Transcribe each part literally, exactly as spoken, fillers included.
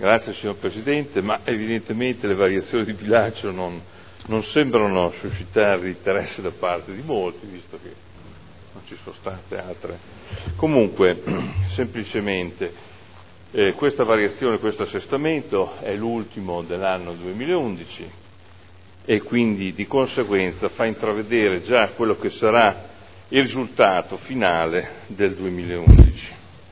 Grazie signor Presidente, ma evidentemente le variazioni di bilancio non, non sembrano suscitare interesse da parte di molti, visto che non ci sono state altre. Comunque, semplicemente, eh, questa variazione, questo assestamento è l'ultimo dell'anno duemilaundici e quindi di conseguenza fa intravedere già quello che sarà il risultato finale del duemilaundici.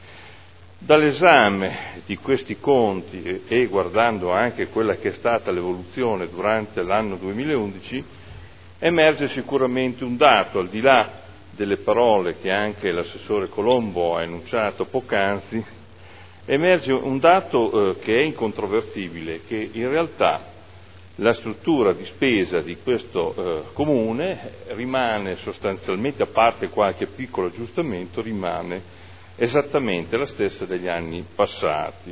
Dall'esame di questi conti e guardando anche quella che è stata l'evoluzione durante l'anno duemilaundici, emerge sicuramente un dato, al di là delle parole che anche l'assessore Colombo ha enunciato poc'anzi, emerge un dato eh, che è incontrovertibile, che in realtà la struttura di spesa di questo eh, comune rimane sostanzialmente, a parte qualche piccolo aggiustamento, rimane esattamente la stessa degli anni passati.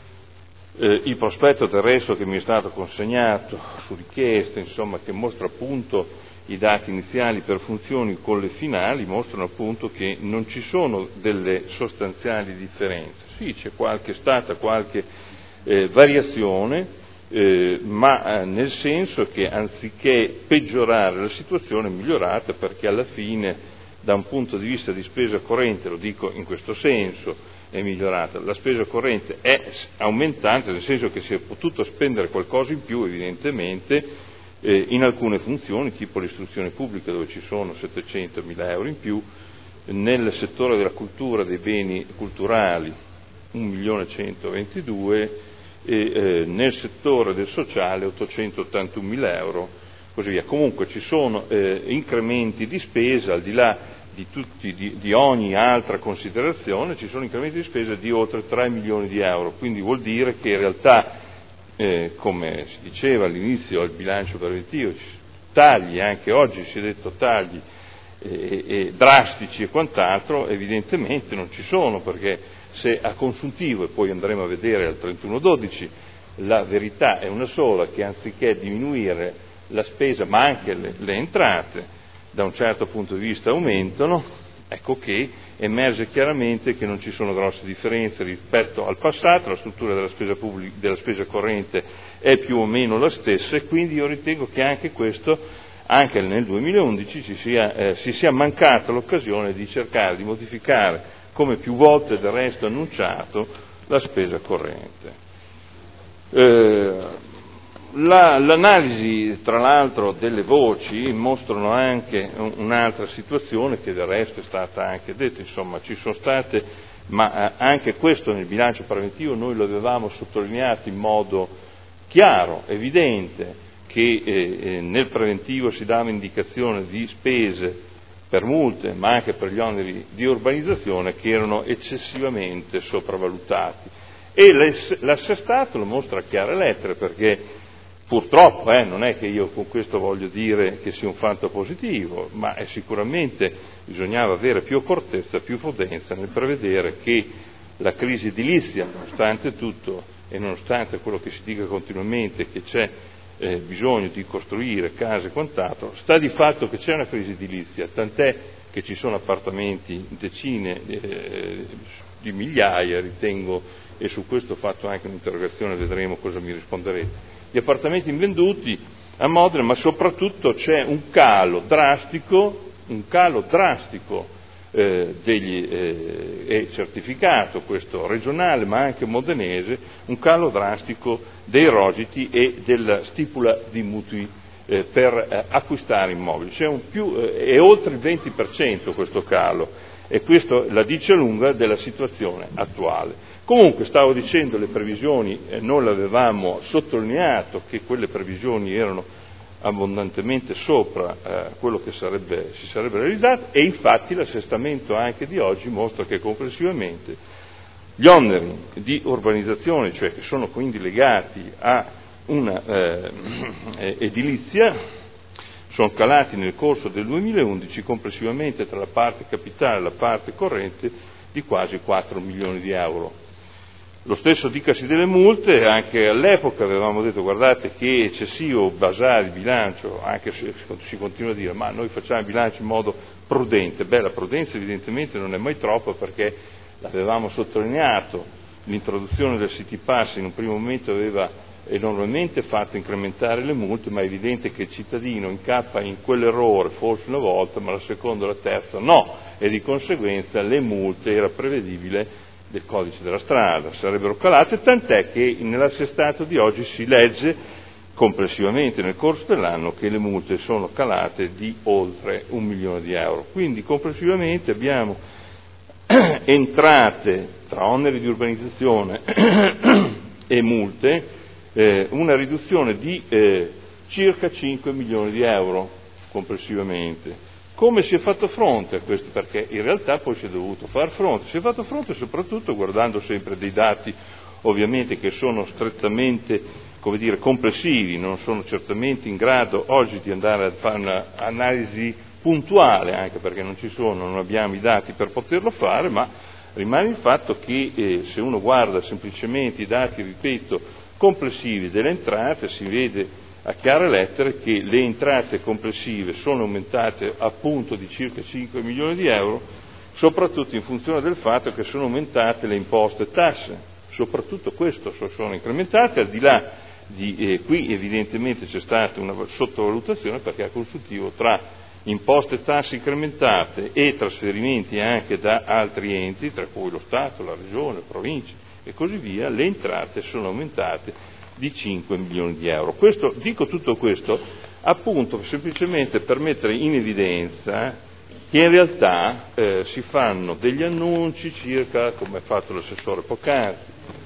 Eh, il prospetto del resto che mi è stato consegnato su richiesta, insomma, che mostra appunto i dati iniziali per funzioni con le finali, mostrano appunto che non ci sono delle sostanziali differenze. Sì, c'è qualche stata qualche eh, variazione, Eh, ma eh, nel senso che anziché peggiorare la situazione è migliorata, perché alla fine da un punto di vista di spesa corrente, lo dico in questo senso, è migliorata. La spesa corrente è aumentante, nel senso che si è potuto spendere qualcosa in più evidentemente eh, in alcune funzioni, tipo l'istruzione pubblica dove ci sono settecentomila euro in più, nel settore della cultura, dei beni culturali un milione centoventidue e eh, nel settore del sociale ottocentottantunomila euro, così via. Comunque ci sono eh, incrementi di spesa, al di là di, tutti, di, di ogni altra considerazione, ci sono incrementi di spesa di oltre tre milioni di euro, quindi vuol dire che in realtà, eh, come si diceva all'inizio al bilancio preventivo, tagli, anche oggi si è detto tagli eh, eh, drastici e quant'altro, evidentemente non ci sono, perché se a consuntivo, e poi andremo a vedere al trentuno dodici, la verità è una sola, che anziché diminuire la spesa ma anche le, le entrate da un certo punto di vista aumentano, ecco che emerge chiaramente che non ci sono grosse differenze rispetto al passato, la struttura della spesa pubblica, della spesa corrente è più o meno la stessa, e quindi io ritengo che anche questo, anche nel duemilaundici, ci sia, eh, si sia mancata l'occasione di cercare di modificare, come più volte del resto annunciato, la spesa corrente. Eh, la, l'analisi, tra l'altro, delle voci mostrano anche un'altra situazione, che del resto è stata anche detta, insomma, ci sono state, ma anche questo nel bilancio preventivo noi lo avevamo sottolineato in modo chiaro, evidente, che eh, nel preventivo si dava indicazione di spese per multe, ma anche per gli oneri di urbanizzazione, che erano eccessivamente sopravvalutati. E l'assestato lo mostra a chiare lettere, perché purtroppo eh, non è che io con questo voglio dire che sia un fatto positivo, ma è sicuramente bisognava avere più accortezza, più prudenza nel prevedere che la crisi edilizia, nonostante tutto e nonostante quello che si dica continuamente, che c'è Eh, bisogno di costruire case e quant'altro, sta di fatto che c'è una crisi edilizia, tant'è che ci sono appartamenti, decine eh, di migliaia, ritengo, e su questo ho fatto anche un'interrogazione, vedremo cosa mi risponderete, di appartamenti invenduti a Modena, ma soprattutto c'è un calo drastico, un calo drastico Eh, degli, eh, è certificato questo regionale ma anche modenese, un calo drastico dei rogiti e della stipula di mutui eh, per eh, acquistare immobili. C'è un più, eh, è oltre il venti per cento questo calo, e questo la dice lunga della situazione attuale. Comunque, stavo dicendo, le previsioni eh, non l'avevamo sottolineato, che quelle previsioni erano abbondantemente sopra eh, quello che sarebbe, si sarebbe realizzato, e infatti l'assestamento anche di oggi mostra che complessivamente gli oneri di urbanizzazione, cioè che sono quindi legati a una eh, edilizia, sono calati nel corso del duemilaundici complessivamente tra la parte capitale e la parte corrente di quasi quattro milioni di euro. Lo stesso dicasi delle multe, anche all'epoca avevamo detto guardate che è eccessivo basare il bilancio, anche se si continua a dire ma noi facciamo il bilancio in modo prudente. Beh, la prudenza evidentemente non è mai troppa, perché l'avevamo sottolineato l'introduzione del City Pass in un primo momento aveva enormemente fatto incrementare le multe, ma è evidente che il cittadino incappa in quell'errore forse una volta, ma la seconda o la terza no, e di conseguenza le multe era prevedibile del codice della strada, sarebbero calate, tant'è che nell'assestato di oggi si legge complessivamente nel corso dell'anno che le multe sono calate di oltre un milione di euro. Quindi complessivamente abbiamo entrate tra oneri di urbanizzazione e multe, eh, una riduzione di eh, circa cinque milioni di euro complessivamente. Come si è fatto fronte a questo? Perché in realtà poi si è dovuto far fronte, si è fatto fronte soprattutto guardando sempre dei dati ovviamente che sono strettamente, come dire, complessivi, non sono certamente in grado oggi di andare a fare un'analisi puntuale, anche perché non ci sono, non abbiamo i dati per poterlo fare, ma rimane il fatto che eh, se uno guarda semplicemente i dati, ripeto, complessivi delle entrate, si vede a chiare lettere che le entrate complessive sono aumentate appunto di circa cinque milioni di euro, soprattutto in funzione del fatto che sono aumentate le imposte e tasse, soprattutto questo sono incrementate, al di là di eh, qui evidentemente c'è stata una sottovalutazione perché a consuntivo tra imposte e tasse incrementate e trasferimenti anche da altri enti, tra cui lo Stato, la Regione, le province e così via, le entrate sono aumentate di cinque milioni di euro. Questo, dico tutto questo appunto semplicemente per mettere in evidenza che in realtà eh, si fanno degli annunci circa, come ha fatto l'assessore poc'anzi,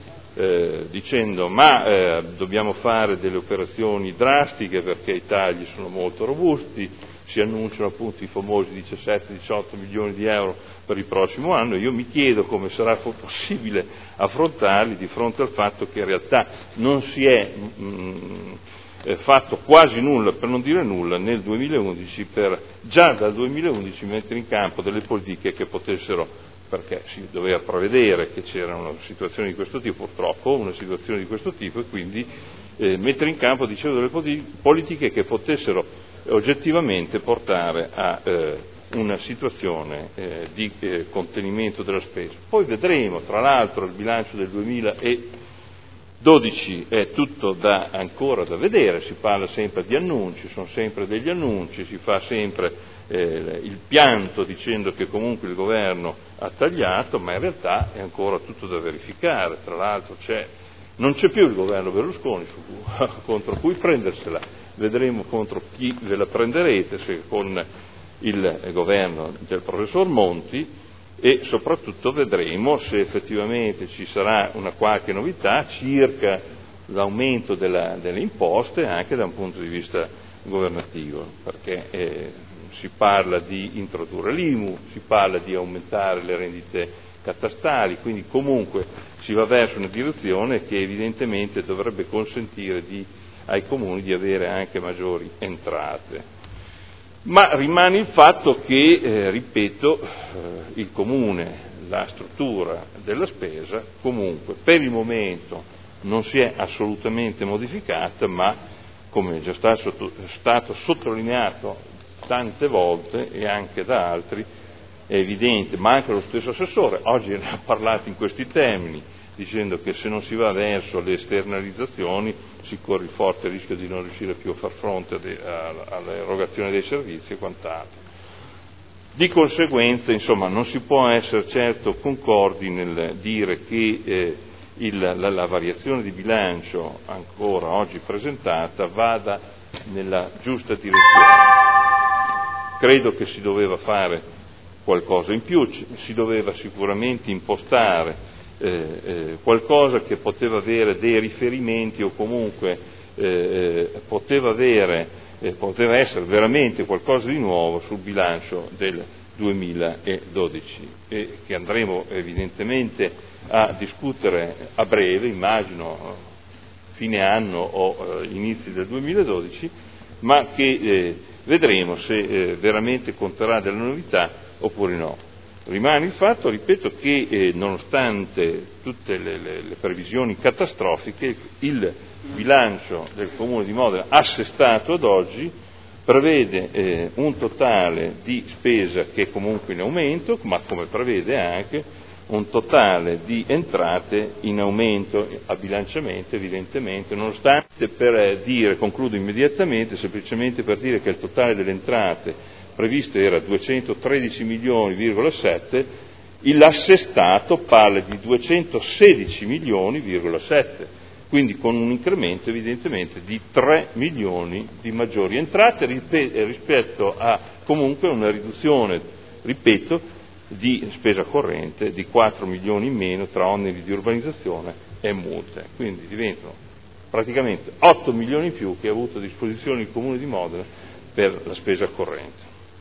eh, dicendo ma eh, dobbiamo fare delle operazioni drastiche perché i tagli sono molto robusti, si annunciano appunto i famosi diciassette diciotto milioni di euro per il prossimo anno. Io mi chiedo come sarà possibile affrontarli di fronte al fatto che in realtà non si è mh, fatto quasi nulla, per non dire nulla, nel duemilaundici per già dal duemilaundici mettere in campo delle politiche che potessero, perché si doveva prevedere che c'era una situazione di questo tipo, purtroppo una situazione di questo tipo, e quindi eh, mettere in campo, dicevo, delle politiche che potessero oggettivamente portare a eh, una situazione eh, di eh, contenimento della spesa. Poi vedremo, tra l'altro il bilancio del duemiladodici è tutto da, ancora da vedere, si parla sempre di annunci, sono sempre degli annunci, si fa sempre eh, il pianto dicendo che comunque il governo ha tagliato, ma in realtà è ancora tutto da verificare. Tra l'altro c'è, non c'è più il governo Berlusconi su, contro cui prendersela. Vedremo contro chi ve la prenderete, se con il governo del professor Monti, e soprattutto vedremo se effettivamente ci sarà una qualche novità circa l'aumento della, delle imposte anche da un punto di vista governativo, perché eh, si parla di introdurre l'I M U, si parla di aumentare le rendite catastali, quindi comunque si va verso una direzione che evidentemente dovrebbe consentire di ai comuni di avere anche maggiori entrate. Ma rimane il fatto che, eh, ripeto, eh, il comune, la struttura della spesa, comunque per il momento non si è assolutamente modificata, ma come è già stato, stato sottolineato tante volte e anche da altri, è evidente, ma anche lo stesso assessore oggi ne ha parlato in questi termini, dicendo che se non si va verso le esternalizzazioni si corre il forte rischio di non riuscire più a far fronte all'erogazione dei servizi e quant'altro. Di conseguenza, insomma, non si può essere certo concordi nel dire che eh, il, la, la variazione di bilancio ancora oggi presentata vada nella giusta direzione. Credo che si doveva fare qualcosa in più, si doveva sicuramente impostare Eh, eh, qualcosa che poteva avere dei riferimenti o comunque eh, poteva avere, eh, poteva essere veramente qualcosa di nuovo sul bilancio del duemiladodici e che andremo evidentemente a discutere a breve, immagino fine anno o eh, inizi del duemiladodici, ma che eh, vedremo se eh, veramente conterrà delle novità oppure no. Rimane il fatto, ripeto, che eh, nonostante tutte le, le, le previsioni catastrofiche, il bilancio del Comune di Modena, assestato ad oggi, prevede eh, un totale di spesa che è comunque in aumento, ma come prevede anche un totale di entrate in aumento a bilanciamento evidentemente, nonostante, per dire, concludo immediatamente, semplicemente per dire che il totale delle entrate previsto era duecentotredici milioni virgola sette, l'assestato parla di duecentosedici milioni virgola sette, quindi con un incremento evidentemente di tre milioni di maggiori entrate rispetto a comunque una riduzione, ripeto, di spesa corrente di quattro milioni in meno tra oneri di urbanizzazione e multe, quindi diventano praticamente otto milioni in più che ha avuto a disposizione il Comune di Modena per la spesa corrente.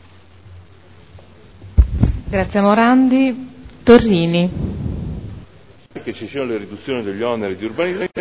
Grazie Morandi. Torrini. Che ci siano le riduzioni degli oneri di urbanizzazione